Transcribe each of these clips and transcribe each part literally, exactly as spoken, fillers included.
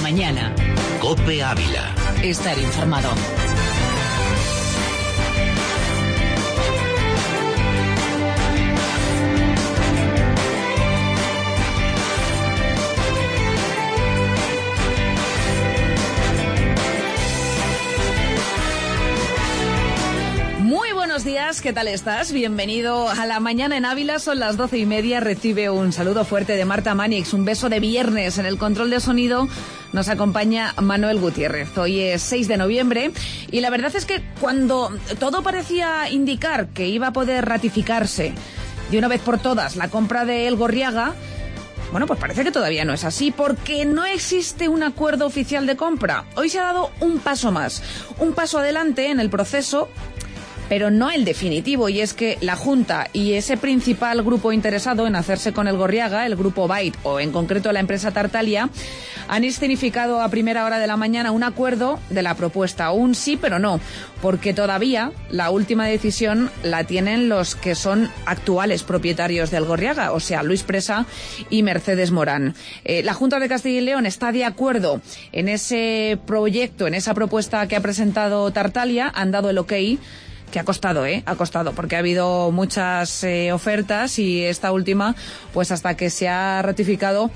mañana. COPE Ávila. Estar informado. Buenos días, ¿qué tal estás? Bienvenido a La Mañana en Ávila, son las doce y media, recibe un saludo fuerte de Marta Manix, un beso de viernes. En el control de sonido nos acompaña Manuel Gutiérrez. Hoy es seis de noviembre y la verdad es que cuando todo parecía indicar que iba a poder ratificarse de una vez por todas la compra de Elgorriaga, bueno, pues parece que todavía no es así, porque no existe un acuerdo oficial de compra. Hoy se ha dado un paso más, un paso adelante en el proceso, pero no el definitivo, y es que la Junta y ese principal grupo interesado en hacerse con Elgorriaga, el grupo Byte, o en concreto la empresa Tartaglia, han escenificado a primera hora de la mañana un acuerdo de la propuesta, un sí pero no, porque todavía la última decisión la tienen los que son actuales propietarios de Elgorriaga, o sea, Luis Presa y Mercedes Morán. Eh, la Junta de Castilla y León está de acuerdo en ese proyecto, en esa propuesta que ha presentado Tartaglia, han dado el ok, que ha costado, ¿eh? Ha costado, porque ha habido muchas eh, ofertas y esta última, pues hasta que se ha ratificado,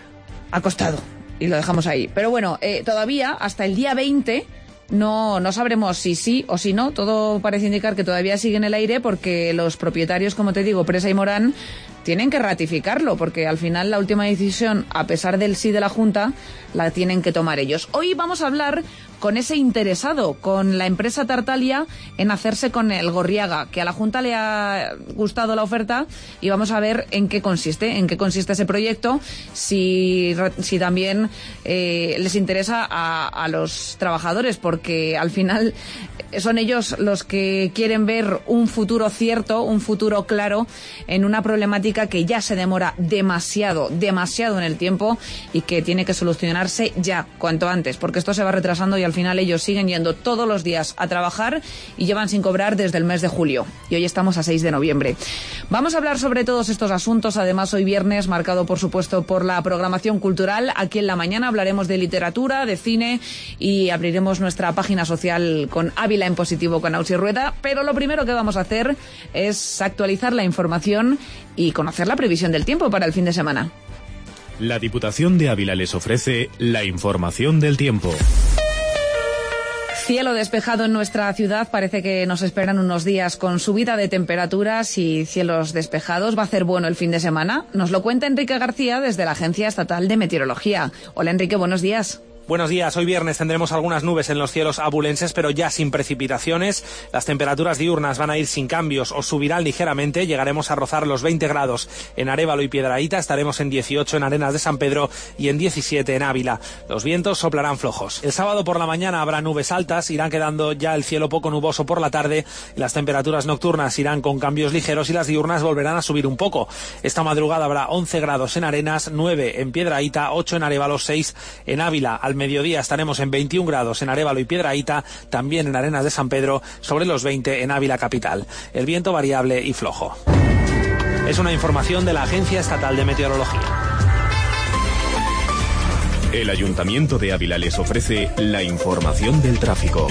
ha costado. Y lo dejamos ahí. Pero bueno, eh, todavía, hasta el día veinte, no, no sabremos si sí o si no. Todo parece indicar que todavía sigue en el aire porque los propietarios, como te digo, Presa y Morán, tienen que ratificarlo, porque al final la última decisión, a pesar del sí de la Junta, la tienen que tomar ellos. Hoy vamos a hablar con ese interesado, con la empresa Tartaglia, en hacerse con Elgorriaga, que a la Junta le ha gustado la oferta, y vamos a ver en qué consiste, en qué consiste ese proyecto, si, si también eh, les interesa a, a los trabajadores, porque al final son ellos los que quieren ver un futuro cierto, un futuro claro, en una problemática que ya se demora demasiado, demasiado en el tiempo y que tiene que solucionarse ya, cuanto antes, porque esto se va retrasando y al final ellos siguen yendo todos los días a trabajar y llevan sin cobrar desde el mes de julio. Y hoy estamos a seis de noviembre. Vamos a hablar sobre todos estos asuntos, además hoy viernes, marcado por supuesto por la programación cultural. Aquí en La Mañana hablaremos de literatura, de cine y abriremos nuestra página social con Ávila en Positivo con Ausi Rueda, pero lo primero que vamos a hacer es actualizar la información y conocer la previsión del tiempo para el fin de semana. La Diputación de Ávila les ofrece la información del tiempo. Cielo despejado en nuestra ciudad, parece que nos esperan unos días con subida de temperaturas y cielos despejados. Va a hacer bueno el fin de semana. Nos lo cuenta Enrique García desde la Agencia Estatal de Meteorología. Hola Enrique, buenos días. Buenos días, hoy viernes tendremos algunas nubes en los cielos abulenses, pero ya sin precipitaciones. Las temperaturas diurnas van a ir sin cambios o subirán ligeramente, llegaremos a rozar los veinte grados en Arévalo y Piedrahíta, estaremos en dieciocho en Arenas de San Pedro y en diecisiete en Ávila. Los vientos soplarán flojos. El sábado por la mañana habrá nubes altas, irán quedando ya el cielo poco nuboso por la tarde, las temperaturas nocturnas irán con cambios ligeros y las diurnas volverán a subir un poco. Esta madrugada habrá once grados en Arenas, nueve en Piedrahíta, ocho en Arévalo, seis en Ávila. Al mediodía estaremos en veintiún grados en Arévalo y Piedrahíta, también en Arenas de San Pedro, sobre los veinte en Ávila capital. El viento variable y flojo. Es una información de la Agencia Estatal de Meteorología. El Ayuntamiento de Ávila les ofrece la información del tráfico.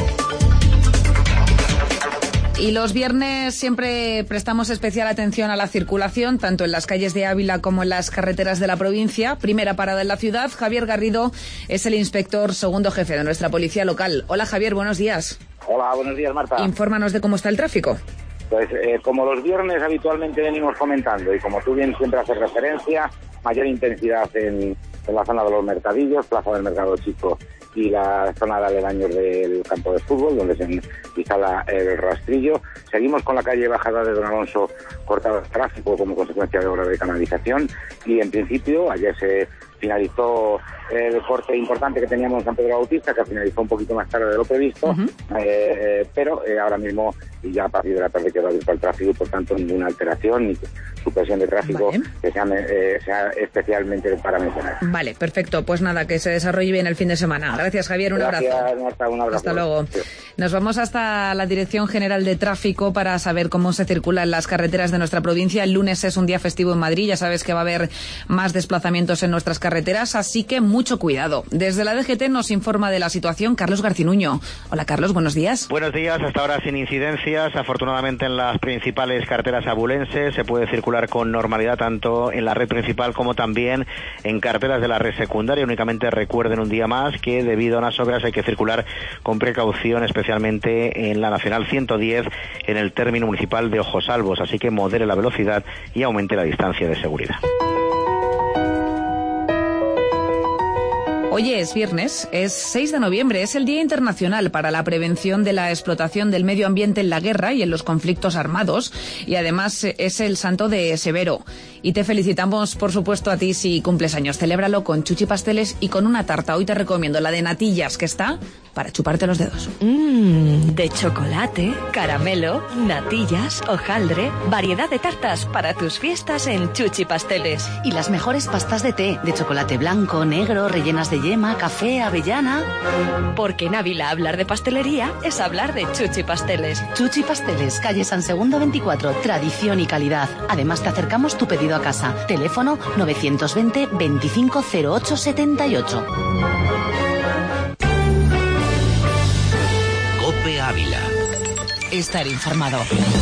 Y los viernes siempre prestamos especial atención a la circulación, tanto en las calles de Ávila como en las carreteras de la provincia. Primera parada en la ciudad. Javier Garrido es el inspector segundo jefe de nuestra policía local. Hola Javier, buenos días. Hola, buenos días Marta. Infórmanos de cómo está el tráfico. Pues eh, como los viernes habitualmente venimos comentando y como tú bien siempre haces referencia, mayor intensidad en, en la zona de los mercadillos, Plaza del Mercado Chico y la zona de aledaños del campo de fútbol, donde se instala el rastrillo. Seguimos con la calle Bajada de Don Alonso cortada de tráfico como consecuencia de obras de canalización y en principio ayer se finalizó el corte importante que teníamos en San Pedro Bautista, que finalizó un poquito más tarde de lo previsto, uh-huh. eh, pero eh, ahora mismo y ya a partir de la tarde quedó abierto el tráfico y por tanto ninguna alteración ni supresión de tráfico vale. que sea, eh, sea especialmente para mencionar. Vale, perfecto. Pues nada, que se desarrolle bien el fin de semana. Gracias Javier, un Gracias, abrazo. Marta, un abrazo. Hasta luego. Sí. Nos vamos hasta la Dirección General de Tráfico para saber cómo se circula en las carreteras de nuestra provincia. El lunes es un día festivo en Madrid, ya sabes que va a haber más desplazamientos en nuestras carreteras carreteras, así que mucho cuidado. Desde la D G T nos informa de la situación Carlos Garcinuño. Hola Carlos, buenos días. Buenos días, hasta ahora sin incidencias. Afortunadamente en las principales carreteras abulenses se puede circular con normalidad tanto en la red principal como también en carreteras de la red secundaria. Únicamente recuerden un día más que debido a unas obras hay que circular con precaución, especialmente en la Nacional ciento diez en el término municipal de Ojosalvos, así que modere la velocidad y aumente la distancia de seguridad. Hoy es viernes, es seis de noviembre, es el Día Internacional para la Prevención de la Explotación del Medio Ambiente en la Guerra y en los conflictos armados, y además es el santo de Severo. Y te felicitamos, por supuesto, a ti si cumples años. Celébralo con chuchi pasteles y con una tarta. Hoy te recomiendo la de natillas, que está para chuparte los dedos. Mmm, de chocolate, caramelo, natillas, hojaldre, variedad de tartas para tus fiestas en Chuchi Pasteles. Y las mejores pastas de té, de chocolate blanco, negro, rellenas de yema, café, avellana. Porque en Ávila hablar de pastelería es hablar de Chuchi Pasteles. Chuchi Pasteles, calle San Segundo veinticuatro, tradición y calidad. Además te acercamos tu pedido a casa. Teléfono novecientos veinte veinticinco cero ocho setenta y ocho. COPE Ávila. Estar informado.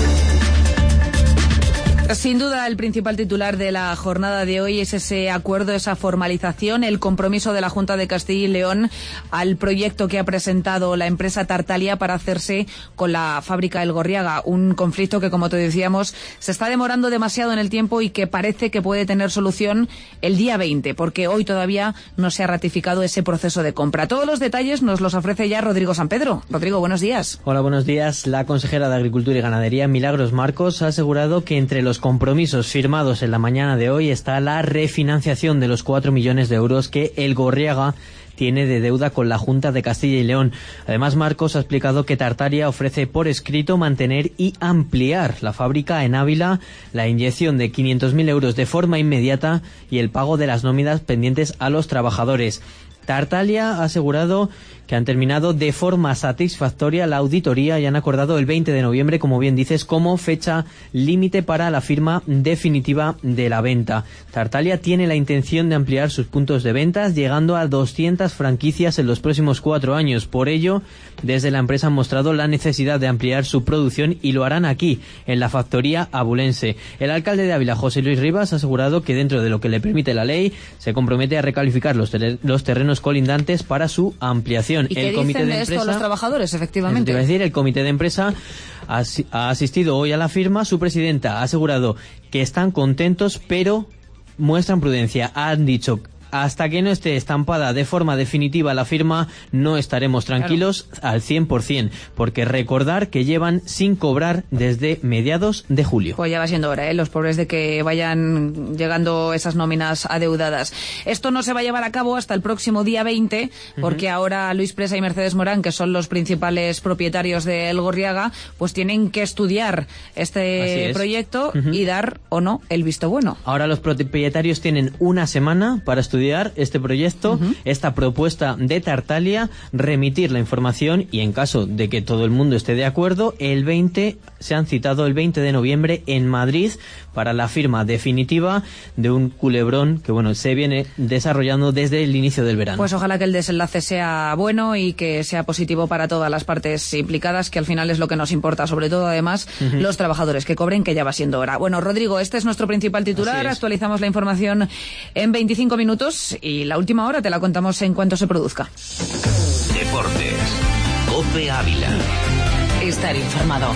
Sin duda, el principal titular de la jornada de hoy es ese acuerdo, esa formalización, el compromiso de la Junta de Castilla y León al proyecto que ha presentado la empresa Tartaglia para hacerse con la fábrica El Gorriaga. Un conflicto que, como te decíamos, se está demorando demasiado en el tiempo y que parece que puede tener solución el día veinte, porque hoy todavía no se ha ratificado ese proceso de compra. Todos los detalles nos los ofrece ya Rodrigo Sampedro. Rodrigo, buenos días. Hola, buenos días. La consejera de Agricultura y Ganadería, Milagros Marcos, ha asegurado que entre los compromisos firmados en la mañana de hoy está la refinanciación de los cuatro millones de euros que El Gorriaga tiene de deuda con la Junta de Castilla y León. Además, Marcos ha explicado que Tartaglia ofrece por escrito mantener y ampliar la fábrica en Ávila, la inyección de quinientos mil euros de forma inmediata y el pago de las nóminas pendientes a los trabajadores. Tartaglia ha asegurado que han terminado de forma satisfactoria la auditoría y han acordado el veinte de noviembre, como bien dices, como fecha límite para la firma definitiva de la venta. Tartaglia tiene la intención de ampliar sus puntos de ventas, llegando a doscientas franquicias en los próximos cuatro años. Por ello, desde la empresa han mostrado la necesidad de ampliar su producción y lo harán aquí, en la factoría abulense. El alcalde de Ávila, José Luis Rivas, ha asegurado que dentro de lo que le permite la ley, se compromete a recalificar los, ter- los terrenos colindantes para su ampliación. ¿Y qué el comité dicen de, de esto empresa, los trabajadores, efectivamente? Te iba a decir, el comité de empresa ha, ha asistido hoy a la firma. Su presidenta ha asegurado que están contentos, pero muestran prudencia. Han dicho: hasta que no esté estampada de forma definitiva la firma, no estaremos tranquilos claro. al cien por ciento, porque recordar que llevan sin cobrar desde mediados de julio. Pues ya va siendo hora, ¿eh? Los pobres de que vayan llegando esas nóminas adeudadas. Esto no se va a llevar a cabo hasta el próximo día veinte, porque uh-huh. ahora Luis Presa y Mercedes Morán, que son los principales propietarios de El Gorriaga, pues tienen que estudiar este proyecto uh-huh. y dar o no el visto bueno. Ahora los propietarios tienen una semana para estudiar este proyecto, uh-huh. esta propuesta de Tartaglia, remitir la información y en caso de que todo el mundo esté de acuerdo, el veinte, se han citado el veinte de noviembre en Madrid para la firma definitiva de un culebrón que bueno se viene desarrollando desde el inicio del verano. Pues ojalá que el desenlace sea bueno y que sea positivo para todas las partes implicadas, que al final es lo que nos importa, sobre todo además uh-huh. los trabajadores que cobren, que ya va siendo hora. Bueno, Rodrigo, este es nuestro principal titular, actualizamos la información en veinticinco minutos y la última hora te la contamos en cuanto se produzca. Deportes. COPE Ávila. Estar informado.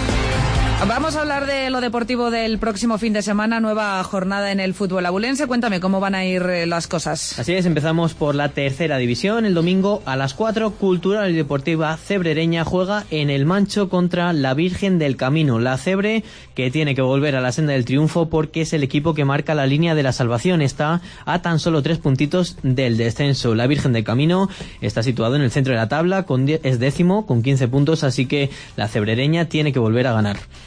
Vamos a hablar de lo deportivo del próximo fin de semana, nueva jornada en el fútbol abulense. Cuéntame cómo van a ir las cosas. Así es, empezamos por la tercera división. El domingo a las cuatro, Cultural y Deportiva Cebrereña juega en el Mancho contra la Virgen del Camino. La Cebre, que tiene que volver a la senda del triunfo porque es el equipo que marca la línea de la salvación. Está a tan solo tres puntitos del descenso. La Virgen del Camino está situado en el centro de la tabla, con die- es décimo con quince puntos, así que la cebrereña tiene que volver a ganar.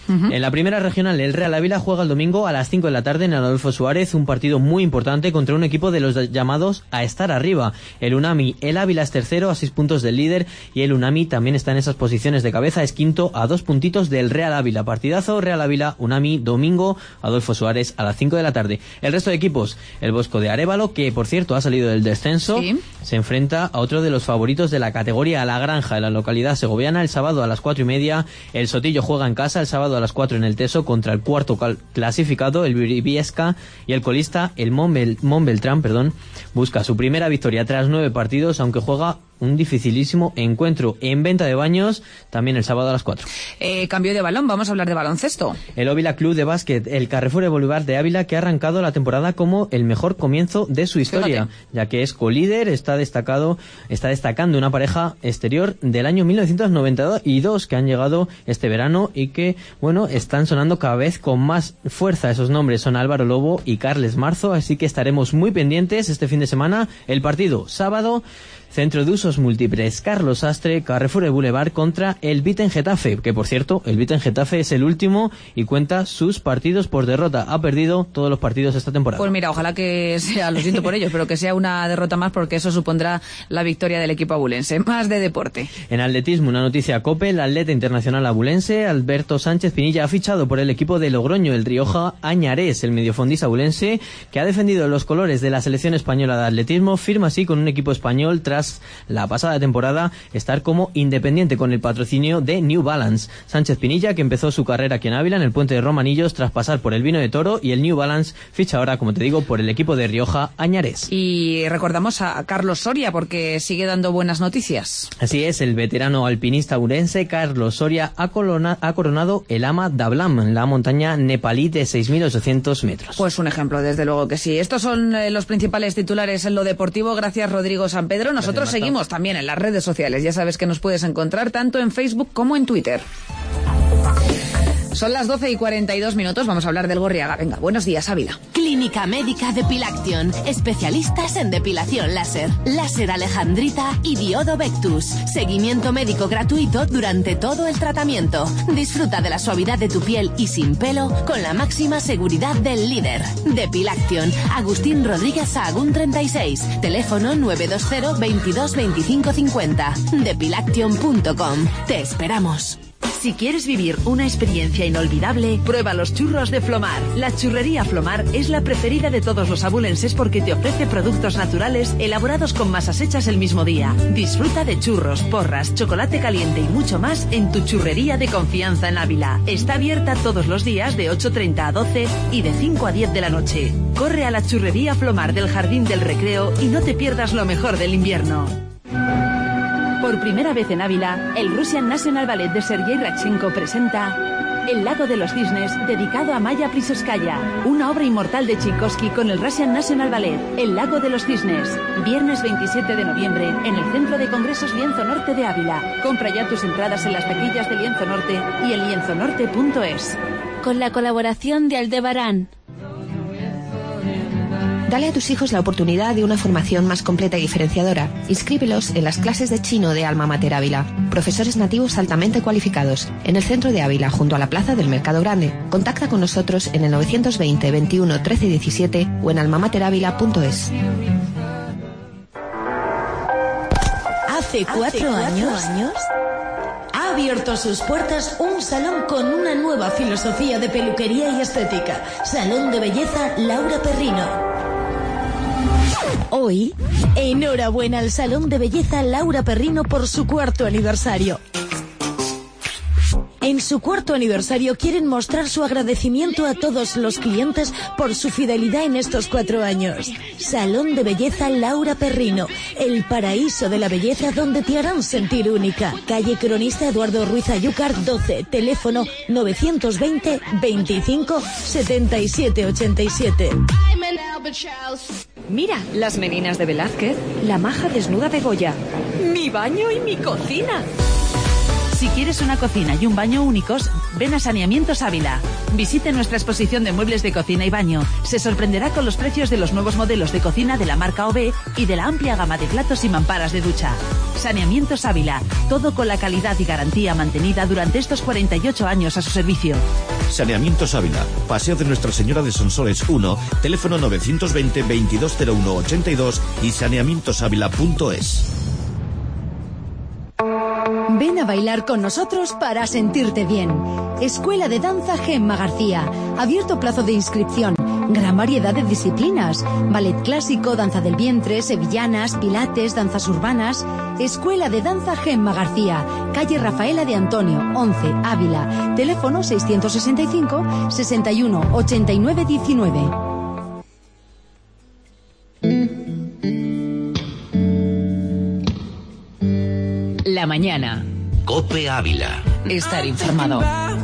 Uh-huh. En la primera regional, el Real Ávila juega el domingo a las cinco de la tarde en el Adolfo Suárez, un partido muy importante contra un equipo de los llamados a estar arriba. El Unami, el Ávila es tercero a seis puntos del líder y el Unami también está en esas posiciones de cabeza, es quinto a dos puntitos del Real Ávila. Partidazo, Real Ávila, Unami, domingo, Adolfo Suárez a las cinco de la tarde. El resto de equipos, el Bosco de Arévalo, que por cierto ha salido del descenso, sí, se enfrenta a otro de los favoritos de la categoría, La Granja, en la localidad segoviana, el sábado a las cuatro y media. El Sotillo juega en casa el sábado a las cuatro en el Teso contra el cuarto clasificado, el Briviesca, y el colista, el Montbel, Montbeltrán, perdón, busca su primera victoria tras nueve partidos, aunque juega un dificilísimo encuentro en Venta de Baños, también el sábado a las cuatro. Eh, cambio de balón, vamos a hablar de baloncesto. El Ávila Club de Básquet, el Carrefour Bolívar de Ávila, que ha arrancado la temporada como el mejor comienzo de su historia, Fíjate. ya que es colíder, está destacado, está destacando una pareja exterior del año mil novecientos noventa y dos que han llegado este verano y que, bueno, están sonando cada vez con más fuerza. Esos nombres son Álvaro Lobo y Carles Marzo, así que estaremos muy pendientes este fin de semana. El partido sábado, Centro de Usos Múltiples Carlos Sastre, Carrefour Boulevard contra el Viten Getafe, que por cierto, el Viten Getafe es el último y cuenta sus partidos por derrota. Ha perdido todos los partidos esta temporada. Pues mira, ojalá que sea, lo siento por ello, pero que sea una derrota más, porque eso supondrá la victoria del equipo abulense. Más de deporte. En atletismo, una noticia COPE, el atleta internacional abulense Alberto Sánchez Pinilla ha fichado por el equipo de Logroño, el Rioja Añarés, el mediofondista abulense, que ha defendido los colores de la selección española de atletismo, firma así con un equipo español tras la pasada temporada estar como independiente con el patrocinio de New Balance. Sánchez Pinilla, que empezó su carrera aquí en Ávila, en el Puente de Romanillos, tras pasar por el Vino de Toro, y el New Balance ficha ahora, como te digo, por el equipo de Rioja Añarés. Y recordamos a Carlos Soria, porque sigue dando buenas noticias. Así es, el veterano alpinista urense Carlos Soria ha, corona, ha coronado el Ama Dablam, la montaña nepalí de seis mil ochocientos metros. Pues un ejemplo, desde luego que sí. Estos son eh, los principales titulares en lo deportivo. Gracias, Rodrigo San Pedro. Nosotros Nosotros seguimos también en las redes sociales. Ya sabes que nos puedes encontrar tanto en Facebook como en Twitter. Son las doce y cuarenta y dos minutos. Vamos a hablar del Gorriaga. Venga, buenos días, Ávila. Clínica Médica Depilaction. Especialistas en depilación láser, láser alejandrita y diodo Vectus. Seguimiento médico gratuito durante todo el tratamiento. Disfruta de la suavidad de tu piel y sin pelo con la máxima seguridad del líder. Depilaction. Agustín Rodríguez Sahagún treinta y seis. Teléfono nueve dos cero veintidós veinticinco cincuenta. Depilaction punto com. Te esperamos. Si quieres vivir una experiencia inolvidable, prueba los churros de Flomar. La churrería Flomar es la preferida de todos los abulenses porque te ofrece productos naturales elaborados con masas hechas el mismo día. Disfruta de churros, porras, chocolate caliente y mucho más en tu churrería de confianza en Ávila. Está abierta todos los días de ocho treinta a doce y de cinco a diez de la noche. Corre a la churrería Flomar del Jardín del Recreo y no te pierdas lo mejor del invierno. Por primera vez en Ávila, el Russian National Ballet de Sergei Radchenko presenta El lago de los cisnes, dedicado a Maya Pliskaya, una obra inmortal de Tchaikovsky con el Russian National Ballet, El lago de los cisnes. Viernes veintisiete de noviembre, en el Centro de Congresos Lienzo Norte de Ávila. Compra ya tus entradas en las taquillas de Lienzo Norte y en lienzo norte punto es. Con la colaboración de Aldebarán. Dale a tus hijos la oportunidad de una formación más completa y diferenciadora. Inscríbelos en las clases de chino de Alma Mater Ávila. Profesores nativos altamente cualificados. En el centro de Ávila, junto a la plaza del Mercado Grande. Contacta con nosotros en el novecientos veinte veintiuno trece diecisiete o en alma mater ávila punto es. Hace cuatro, ¿Hace años, cuatro años ha abierto sus puertas un salón con una nueva filosofía de peluquería y estética. Salón de Belleza Laura Perrino. Hoy, enhorabuena al Salón de Belleza Laura Perrino por su cuarto aniversario. En su cuarto aniversario quieren mostrar su agradecimiento a todos los clientes por su fidelidad en estos cuatro años. Salón de Belleza Laura Perrino, el paraíso de la belleza donde te harán sentir única. Calle Cronista Eduardo Ruiz Ayúcar doce, teléfono novecientos veinte veinticinco setenta y siete ochenta y siete. Mira, las meninas de Velázquez, la maja desnuda de Goya, mi baño y mi cocina. Si quieres una cocina y un baño únicos, ven a Saneamientos Ávila. Visite nuestra exposición de muebles de cocina y baño. Se sorprenderá con los precios de los nuevos modelos de cocina de la marca O B y de la amplia gama de platos y mamparas de ducha. Saneamientos Ávila, todo con la calidad y garantía mantenida durante estos cuarenta y ocho años a su servicio. Saneamientos Ávila, Paseo de Nuestra Señora de Sonsoles uno, teléfono novecientos veinte veintidós cero uno ochenta y dos y saneamientos ávila punto es. Ven a bailar con nosotros para sentirte bien. Escuela de Danza Gemma García. Abierto plazo de inscripción. Gran variedad de disciplinas. Ballet clásico, danza del vientre, sevillanas, pilates, danzas urbanas. Escuela de Danza Gemma García. Calle Rafaela de Antonio, once, Ávila. Teléfono seiscientos sesenta y cinco, sesenta y uno, ochenta y nueve, diecinueve. La mañana. COPE Ávila. Estar informado.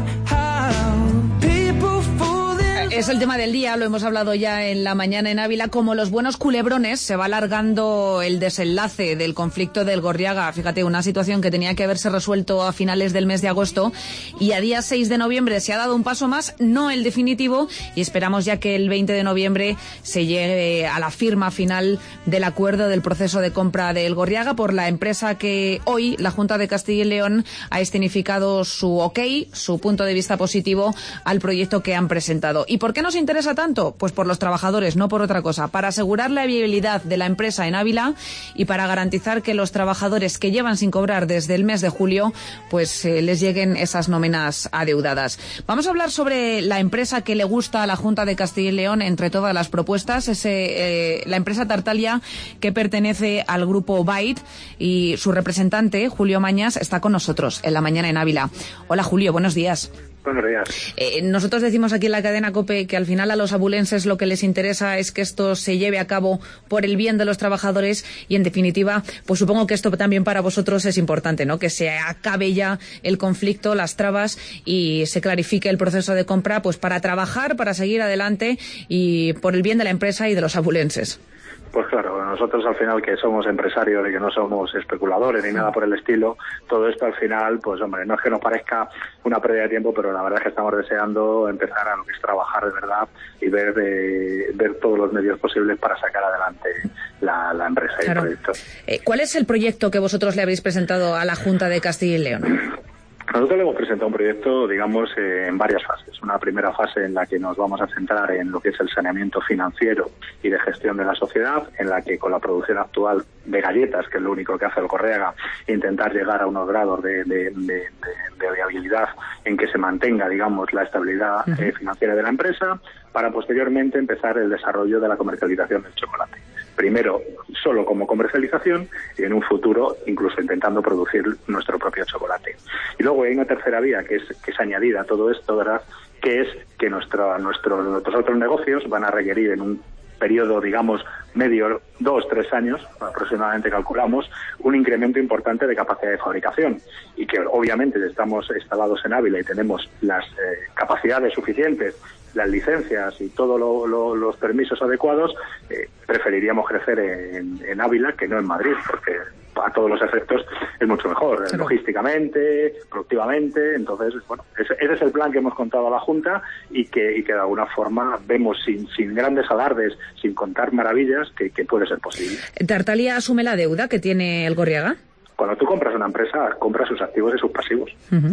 Es el tema del día, lo hemos hablado ya en la mañana en Ávila. Como los buenos culebrones, se va alargando el desenlace del conflicto del Gorriaga. Fíjate, una situación que tenía que haberse resuelto a finales del mes de agosto y a día seis de noviembre se ha dado un paso más, no el definitivo, y esperamos ya que el veinte de noviembre se llegue a la firma final del acuerdo del proceso de compra del Gorriaga por la empresa que hoy la Junta de Castilla y León ha escenificado su ok, su punto de vista positivo al proyecto que han presentado. Y por ¿Por qué nos interesa tanto? Pues por los trabajadores, no por otra cosa. Para asegurar la viabilidad de la empresa en Ávila y para garantizar que los trabajadores que llevan sin cobrar desde el mes de julio, pues eh, les lleguen esas nóminas adeudadas. Vamos a hablar sobre la empresa que le gusta a la Junta de Castilla y León entre todas las propuestas. Es eh, la empresa Tartaglia, que pertenece al grupo Byte, y su representante, Julio Mañas, está con nosotros en la mañana en Ávila. Hola, Julio, buenos días. Buenos días. Eh, nosotros decimos aquí en la cadena COPE que al final a los abulenses lo que les interesa es que esto se lleve a cabo por el bien de los trabajadores y, en definitiva, pues supongo que esto también para vosotros es importante, ¿no? Que se acabe ya el conflicto, las trabas y se clarifique el proceso de compra, pues para trabajar, para seguir adelante y por el bien de la empresa y de los abulenses. Pues claro, nosotros al final que somos empresarios y que no somos especuladores ni nada por el estilo, todo esto al final, pues hombre, no es que nos parezca una pérdida de tiempo, pero la verdad es que estamos deseando empezar a lo que es trabajar de verdad y ver de, ver todos los medios posibles para sacar adelante la, la empresa y claro. el proyecto. Eh, ¿Cuál es el proyecto que vosotros le habéis presentado a la Junta de Castilla y León? Nosotros le hemos presentado un proyecto, digamos, eh, en varias fases. Una primera fase en la que nos vamos a centrar en lo que es el saneamiento financiero y de gestión de la sociedad, en la que con la producción actual de galletas, que es lo único que hace el Gorriaga, intentar llegar a unos grados de, de, de, de, de viabilidad en que se mantenga, digamos, la estabilidad eh, financiera de la empresa, para posteriormente empezar el desarrollo de la comercialización del chocolate. Primero solo como comercialización y en un futuro incluso intentando producir nuestro propio chocolate. Y luego hay una tercera vía que es que es añadida a todo esto, ¿verdad? Que es que nuestro, nuestro, nuestros otros negocios van a requerir en un periodo, digamos, medio, dos, tres años, aproximadamente calculamos, un incremento importante de capacidad de fabricación. Y que obviamente estamos instalados en Ávila y tenemos las eh, capacidades suficientes, las licencias y todos lo, lo, los permisos adecuados, eh, preferiríamos crecer en, en Ávila que no en Madrid, porque a todos los efectos es mucho mejor, claro. Logísticamente, productivamente. Entonces, bueno, ese, ese es el plan que hemos contado a la Junta y que, y que de alguna forma vemos sin, sin grandes alardes, sin contar maravillas, que, que puede ser posible. ¿Tartaglia asume la deuda que tiene el Gorriaga? Cuando tú compras una empresa, compras sus activos y sus pasivos. Uh-huh.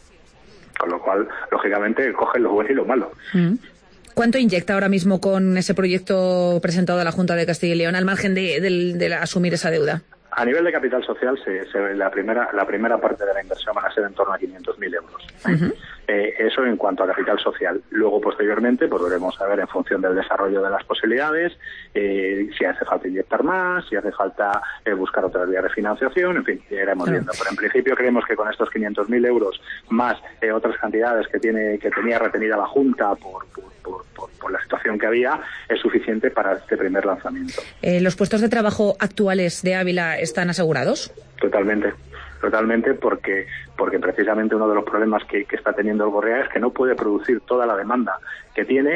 Con lo cual, lógicamente, cogen lo bueno y lo malo. Uh-huh. ¿Cuánto inyecta ahora mismo con ese proyecto presentado a la Junta de Castilla y León al margen de, de, de asumir esa deuda? A nivel de capital social, se, se, la primera la primera parte de la inversión van a ser en torno a quinientos mil euros. Uh-huh. Eh, eso en cuanto a capital social. Luego, posteriormente, pues veremos a ver en función del desarrollo de las posibilidades, eh, si hace falta inyectar más, si hace falta eh, buscar otras vías de financiación, en fin, ya iremos uh-huh. viendo. Pero en principio creemos que con estos quinientos mil euros más eh, otras cantidades que tiene que tenía retenida la Junta por, por, por, por, por la situación que había, es suficiente para este primer lanzamiento. Eh, ¿Los puestos de trabajo actuales de Ávila están asegurados? Totalmente. Totalmente, porque porque precisamente uno de los problemas que, que está teniendo el Gorriaga es que no puede producir toda la demanda que tiene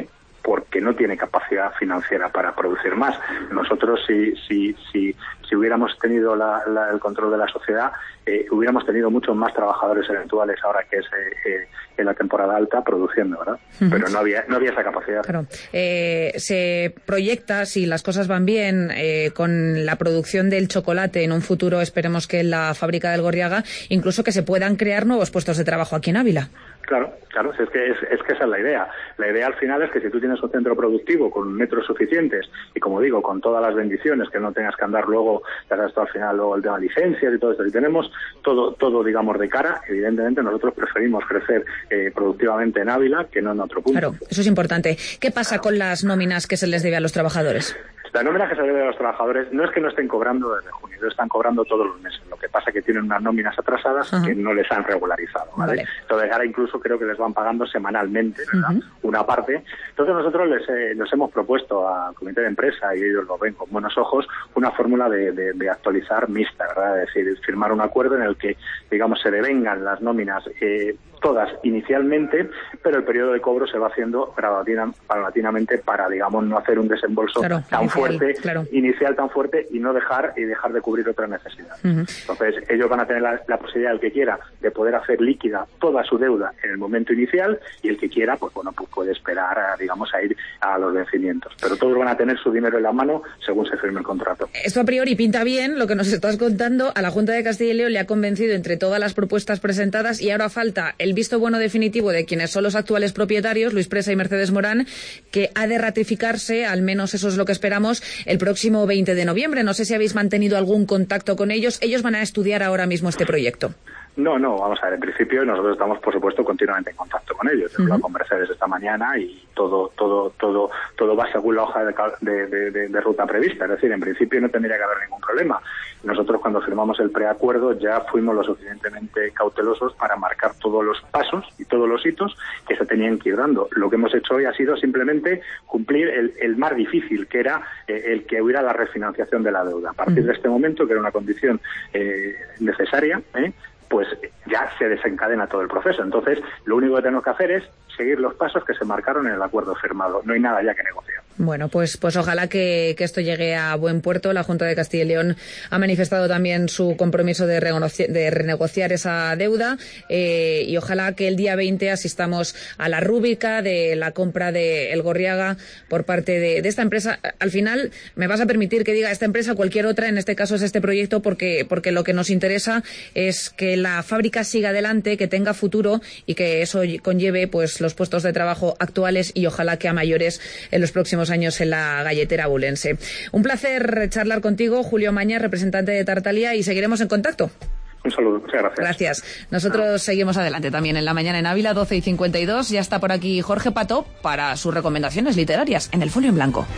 porque no tiene capacidad financiera para producir más. Nosotros, si si si, si hubiéramos tenido la, la, el control de la sociedad, eh, hubiéramos tenido muchos más trabajadores eventuales ahora que es eh, eh, en la temporada alta produciendo, ¿verdad? Uh-huh. Pero no había no había esa capacidad. Claro. Eh, se proyecta, si las cosas van bien, eh, con la producción del chocolate en un futuro, esperemos que en la fábrica del Gorriaga, incluso que se puedan crear nuevos puestos de trabajo aquí en Ávila. Claro, claro, es que, es, es que esa es la idea. La idea al final es que si tú tienes un centro productivo con metros suficientes y, como digo, con todas las bendiciones, que no tengas que andar luego, ya sabes, al final luego el tema de licencias y todo esto, si tenemos todo, todo digamos, de cara, evidentemente nosotros preferimos crecer eh, productivamente en Ávila que no en otro punto. Claro, eso es importante. ¿Qué pasa con las nóminas que se les debe a los trabajadores? La nómina que se debe a los trabajadores no es que no estén cobrando desde junio, están cobrando todos los meses. Lo que pasa es que tienen unas nóminas atrasadas uh-huh. que no les han regularizado, ¿vale? Vale. Entonces ahora incluso creo que les van pagando semanalmente, ¿verdad? Uh-huh. Una parte. Entonces nosotros les, eh, les hemos propuesto al comité de empresa, y ellos lo ven con buenos ojos, una fórmula de, de, de actualizar mixta, ¿verdad? Es decir, firmar un acuerdo en el que, digamos, se devengan las nóminas eh, todas inicialmente, pero el periodo de cobro se va haciendo paulatina, paulatinamente para, digamos, no hacer un desembolso claro, tan inicial, fuerte, claro. inicial tan fuerte y no dejar y dejar de cubrir otra necesidad. Uh-huh. Entonces, ellos van a tener la, la posibilidad, el que quiera, de poder hacer líquida toda su deuda en el momento inicial, y el que quiera, pues bueno, pues puede esperar, a, digamos, a ir a los vencimientos. Pero todos van a tener su dinero en la mano según se firme el contrato. Esto a priori pinta bien, lo que nos estás contando. A la Junta de Castilla y León le ha convencido entre todas las propuestas presentadas, y ahora falta el visto bueno definitivo de quienes son los actuales propietarios, Luis Presa y Mercedes Morán, que ha de ratificarse, al menos eso es lo que esperamos, el próximo veinte de noviembre. No sé si habéis mantenido algún contacto con ellos. Ellos van a estudiar ahora mismo este proyecto. No, no, vamos a ver, en principio nosotros estamos, por supuesto, continuamente en contacto con ellos. He hablado uh-huh. con Mercedes esta mañana y todo todo todo todo va según la hoja de, de, de, de ruta prevista. Es decir, en principio no tendría que haber ningún problema. Nosotros, cuando firmamos el preacuerdo, ya fuimos lo suficientemente cautelosos para marcar todos los pasos y todos los hitos que se tenían que ir dando. Lo que hemos hecho hoy ha sido simplemente cumplir el, el más difícil, que era eh, el que hubiera la refinanciación de la deuda. A partir uh-huh. de este momento, que era una condición eh, necesaria, ¿eh? pues ya se desencadena todo el proceso. Entonces, lo único que tenemos que hacer es seguir los pasos que se marcaron en el acuerdo firmado. No hay nada ya que negociar. Bueno, pues pues ojalá que, que esto llegue a buen puerto. La Junta de Castilla y León ha manifestado también su compromiso de, renegociar, de renegociar esa deuda eh, y ojalá que el día veinte asistamos a la rúbrica de la compra de El Gorriaga por parte de, de esta empresa. Al final, me vas a permitir que diga esta empresa, cualquier otra, en este caso es este proyecto, porque, porque lo que nos interesa es que la fábrica siga adelante, que tenga futuro y que eso conlleve pues los puestos de trabajo actuales y ojalá que a mayores en los próximos años en la galletera abulense. Un placer charlar contigo, Julio Mañas, representante de Tartaglia, y seguiremos en contacto. Un saludo, muchas gracias. Gracias. Nosotros ah. seguimos adelante también en La Mañana en Ávila, doce y cincuenta y dos. Ya está por aquí Jorge Pato para sus recomendaciones literarias en el folio en blanco.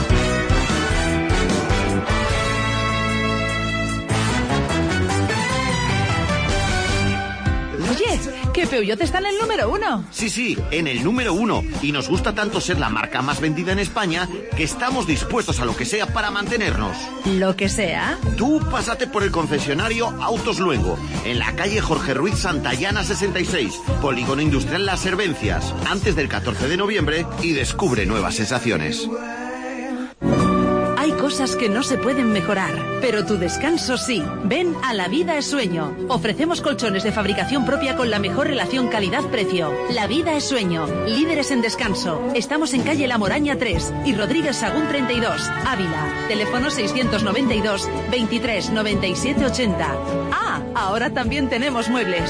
Oye, que Peugeot está en el número uno. Sí, sí, en el número uno. Y nos gusta tanto ser la marca más vendida en España que estamos dispuestos a lo que sea para mantenernos. ¿Lo que sea? Tú pásate por el concesionario Autos Luengo, en la calle Jorge Ruiz Santayana sesenta y seis, Polígono Industrial Las Servencias, antes del catorce de noviembre y descubre nuevas sensaciones. Hay cosas que no se pueden mejorar, pero tu descanso sí. Ven a La Vida es Sueño. Ofrecemos colchones de fabricación propia con la mejor relación calidad-precio. La Vida es Sueño. Líderes en descanso. Estamos en calle La Moraña tres y Rodríguez Sagún treinta y dos, Ávila. Teléfono seiscientos noventa y dos, veintitrés, noventa y siete, ochenta. Ah, ahora también tenemos muebles.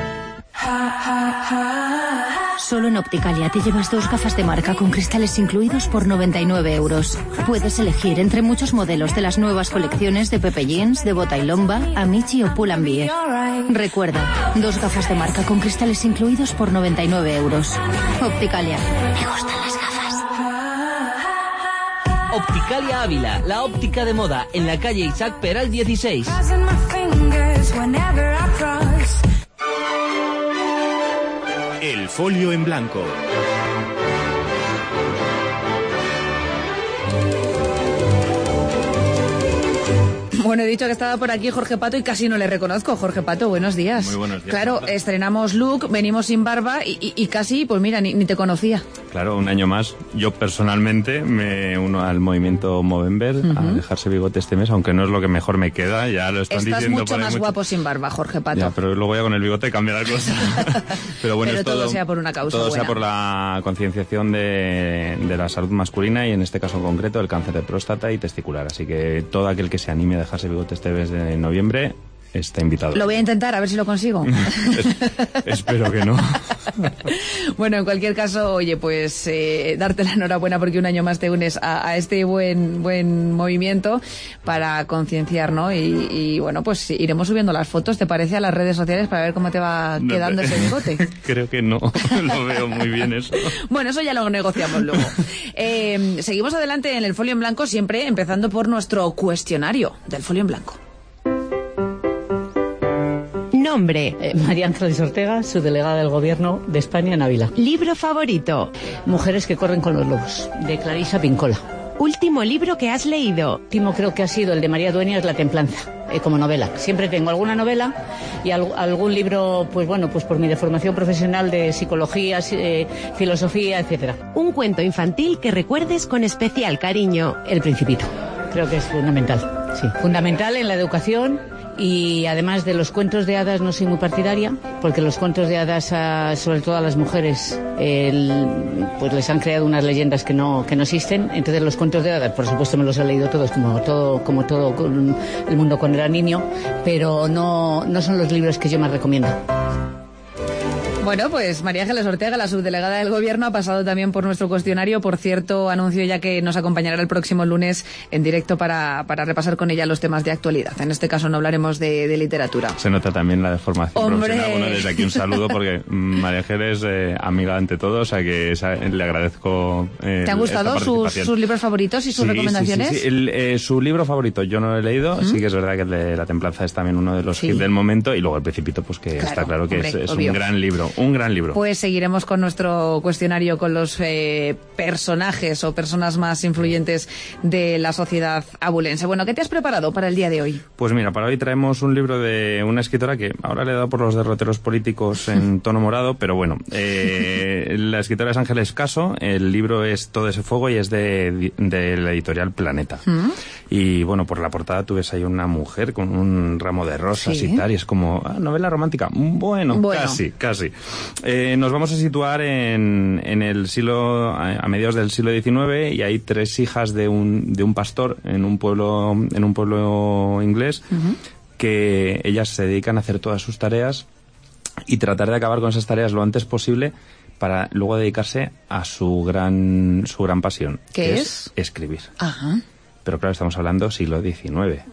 Solo en Opticalia te llevas dos gafas de marca con cristales incluidos por noventa y nueve euros. Puedes elegir entre muchos modelos de las nuevas colecciones de Pepe Jeans, de Bota y Lomba, Amici o Pull&Bear. Recuerda, dos gafas de marca con cristales incluidos por noventa y nueve euros. Opticalia. Me gustan las gafas. Opticalia Ávila, la óptica de moda, en la calle Isaac Peral dieciséis. El folio en blanco. Bueno, he dicho que estaba por aquí Jorge Pato y casi no le reconozco. Jorge Pato, buenos días. Muy buenos días. Claro, Marta. Estrenamos look, venimos sin barba y, y, y casi, pues mira, ni, ni te conocía. Claro, un año más. Yo personalmente me uno al movimiento Movember, uh-huh. a dejarse bigote este mes, aunque no es lo que mejor me queda, ya lo están Estás diciendo. mucho por ahí más mucho. guapo sin barba, Jorge Pato. Ya, pero luego ya con el bigote cambia la cosa. Pero bueno, pero es todo, todo sea por una causa Todo buena. sea por la concienciación de, de la salud masculina y en este caso en concreto el cáncer de próstata y testicular. Así que todo aquel que se anime a dejarse bigote este mes de noviembre está invitado. Lo voy a intentar, a ver si lo consigo. es, espero que no. Bueno, en cualquier caso, oye, pues eh, darte la enhorabuena porque un año más te unes a, a este buen buen movimiento para concienciar, ¿no? Y, y bueno, pues iremos subiendo las fotos, ¿te parece? A las redes sociales para ver cómo te va No, quedando ese bigote. Creo que no, lo veo muy bien eso. Bueno, eso ya lo negociamos luego. Eh, seguimos adelante en el folio en blanco, siempre empezando por nuestro cuestionario del folio en blanco. Nombre. Eh, María Ángeles Ortega, subdelegada del Gobierno de España en Ávila. Libro favorito. Mujeres que corren con los lobos, de Clarisa Pincola. Último libro que has leído. Último creo que ha sido el de María Dueñas, La Templanza, eh, como novela. Siempre tengo alguna novela y al, algún libro, pues bueno, pues por mi deformación profesional de psicología, eh, filosofía, etcétera. Un cuento infantil que recuerdes con especial cariño. El Principito. Creo que es fundamental, sí. Fundamental en la educación. Y además de los cuentos de hadas no soy muy partidaria, porque los cuentos de hadas, a, sobre todo a las mujeres, el, pues les han creado unas leyendas que no que no existen. Entonces los cuentos de hadas, por supuesto, me los he leído todos, como todo como todo el mundo cuando era niño, pero no no son los libros que yo más recomiendo. Bueno, pues María Ángeles Ortega, la subdelegada del Gobierno, ha pasado también por nuestro cuestionario. Por cierto, anuncio ya que nos acompañará el próximo lunes en directo para, para repasar con ella los temas de actualidad. En este caso no hablaremos de, de literatura. Se nota también la deformación ¡Hombre! profesional. Bueno, desde aquí un saludo porque María Ángeles es eh, amiga ante todo, o sea que esa, le agradezco eh, ¿Te han gustado sus, sus libros favoritos y sus sí, recomendaciones? Sí, sí, sí. El, eh, su libro favorito yo no lo he leído, ¿Mm? Sí que es verdad que el de La Templanza es también uno de los sí. hits del momento y luego El Principito, pues que claro, está claro que hombre, es, es un gran libro, un gran libro. Pues seguiremos con nuestro cuestionario con los eh, personajes o personas más influyentes de la sociedad abulense. Bueno, ¿qué te has preparado para el día de hoy? Pues mira, para hoy traemos un libro de una escritora que ahora le he dado por los derroteros políticos en tono morado, pero bueno, eh, la escritora es Ángeles Caso, el libro es Todo ese fuego y es de, de la editorial Planeta. ¿Mm? Y bueno, por la portada tú ves ahí una mujer con un ramo de rosas ¿sí? y tal, y es como, ah, novela romántica. Bueno, bueno. casi, casi. Eh, nos vamos a situar en, en el siglo, a mediados del siglo diecinueve, y hay tres hijas de un, de un pastor en un pueblo, en un pueblo inglés, uh-huh. que ellas se dedican a hacer todas sus tareas y tratar de acabar con esas tareas lo antes posible para luego dedicarse a su gran, su gran pasión. ¿Qué que es? es escribir. Ajá. Pero claro, estamos hablando siglo diecinueve.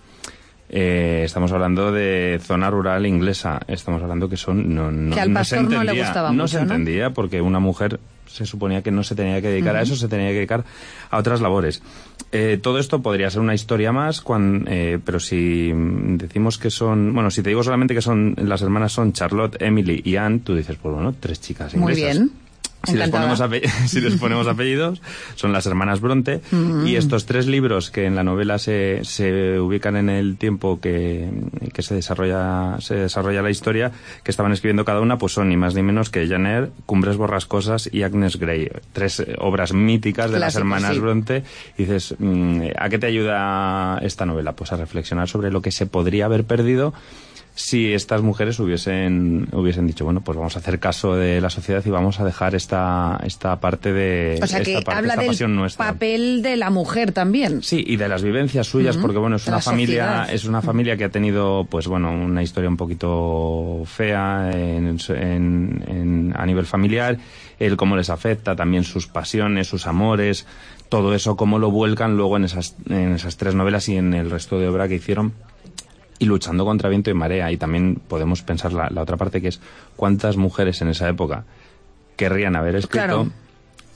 Eh, estamos hablando de zona rural inglesa. Estamos hablando que son... No, no, que al no pastor se entendía, no le gustaba no mucho, se ¿no? entendía porque una mujer se suponía que no se tenía que dedicar uh-huh. a eso, se tenía que dedicar a otras labores. Eh, todo esto podría ser una historia más, cuando, eh, pero si decimos que son... Bueno, si te digo solamente que son las hermanas son Charlotte, Emily y Anne, tú dices, pues bueno, tres chicas inglesas. Muy bien. Si les, ponemos ape- si les ponemos apellidos, son las hermanas Bronte, mm. y estos tres libros que en la novela se, se ubican en el tiempo que, que se desarrolla se desarrolla la historia, que estaban escribiendo cada una, pues son ni más ni menos que Jane Eyre, Cumbres Borrascosas y Agnes Grey, tres obras míticas de Clásico, las hermanas sí. Bronte. Y dices, ¿a qué te ayuda esta novela? Pues a reflexionar sobre lo que se podría haber perdido si estas mujeres hubiesen hubiesen dicho, bueno, pues vamos a hacer caso de la sociedad y vamos a dejar esta esta parte de o sea, esta que parte, habla esta del pasión nuestra. Papel de la mujer también. Sí, y de las vivencias suyas, uh-huh. porque bueno, es de una familia sociedad. es una familia que ha tenido, pues bueno, una historia un poquito fea en, en, en, a nivel familiar, el cómo les afecta, también sus pasiones, sus amores, todo eso cómo lo vuelcan luego en esas en esas tres novelas y en el resto de obra que hicieron. Y luchando contra viento y marea. Y también podemos pensar la, la otra parte, que es cuántas mujeres en esa época querrían haber escrito, claro.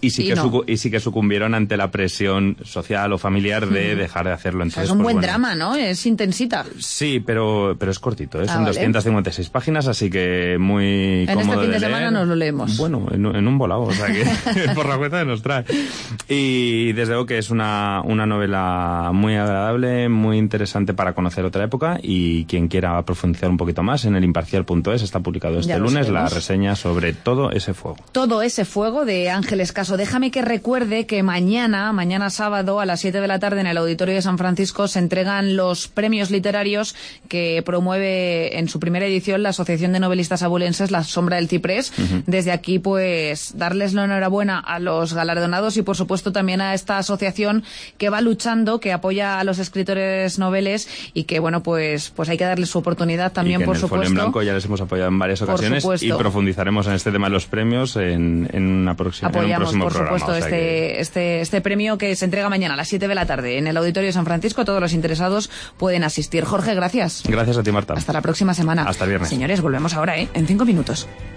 y sí, y que no. sucu- y sí que sucumbieron ante la presión social o familiar de dejar de hacerlo. Entonces, O sea, es un pues, buen bueno, drama, ¿no? Es intensita. Sí, pero, pero es cortito, ¿eh? Ah, Son vale. doscientas cincuenta y seis páginas, así que muy En cómodo este fin de, de semana leer. nos lo leemos. Bueno, en, en un volado, o sea que por la cuenta que nos trae. Y desde luego que es una, una novela muy agradable, muy interesante para conocer otra época, y quien quiera profundizar un poquito más, en el imparcial punto es está publicado este Ya lo lunes la sabemos. reseña sobre todo ese fuego. Todo ese fuego de Ángeles Caso. Déjame que recuerde que mañana, mañana sábado a las siete de la tarde en el Auditorio de San Francisco se entregan los premios literarios que promueve en su primera edición la Asociación de Novelistas Abulenses La Sombra del Ciprés. Uh-huh. Desde aquí, pues, darles la enhorabuena a los galardonados y, por supuesto, también a esta asociación que va luchando, que apoya a los escritores noveles y que, bueno, pues, pues hay que darles su oportunidad también, y que por en el Folio en supuesto. Blanco ya les hemos apoyado en varias Por ocasiones supuesto. y profundizaremos en este tema de los premios en, en, una próxima, en un Apoyamos, próximo por programa. supuesto, o sea este, que- este, este premio que se entrega mañana a las siete de la tarde en el Auditorio de San Francisco. Todos los interesados pueden asistir. Jorge, gracias. Gracias a ti, Marta. Hasta la próxima semana. Hasta el viernes. Señores, volvemos ahora, ¿eh? En cinco minutos.